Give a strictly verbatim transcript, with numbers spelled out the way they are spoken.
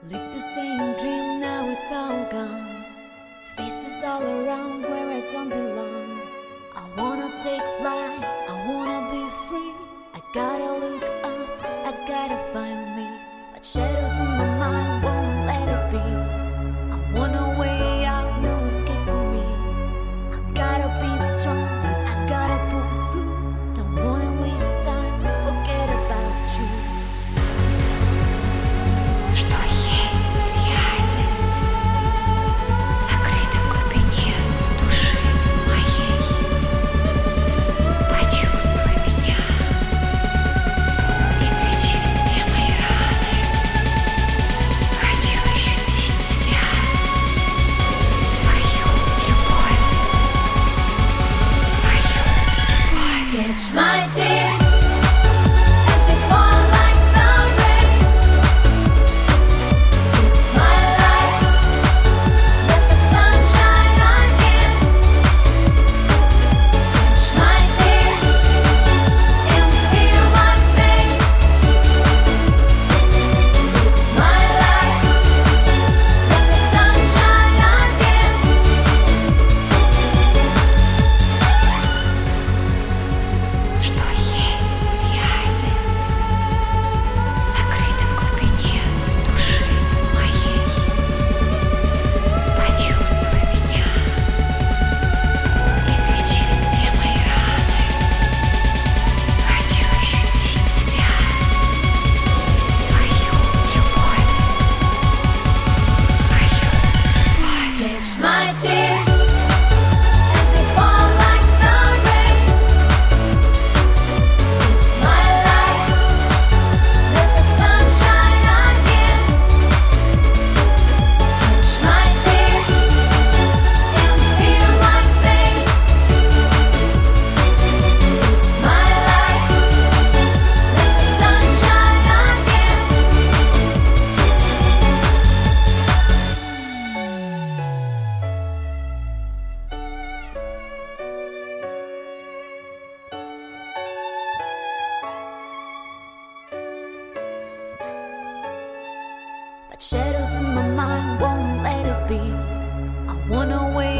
Lived the same dream, now it's all gone. Faces all around where I don't belong. I wanna take flight, I wanna be free. I gotta look up, I gotta find me. But shadows in my mind won't let it be. I want a way out, no escape for me. I gotta be strong, I gotta pull through. Don't wanna waste time, forget about you. Что есть реальность, сокрыта в глубине души моей. Почувствуй меня, излечи все мои раны. Хочу ощутить тебя, твою любовь, твою любовь. Catch my tears as they fall like the rain. It's my life, let the sun shine again. Catch my tears and feel my pain. It's my life, let the sun shine again. Что есть реальность, сокрыта в глубине души моей. Почувствуй меня, излечи все мои раны. Хочу ощутить тебя, твою любовь, твою любовь. Catch my tears as they fall like the rain. It's my life, let the sun shine again. Catch my tears and feel my pain. It's my life, let the sun shine again. But shadows in my mind won't let it be. I want a way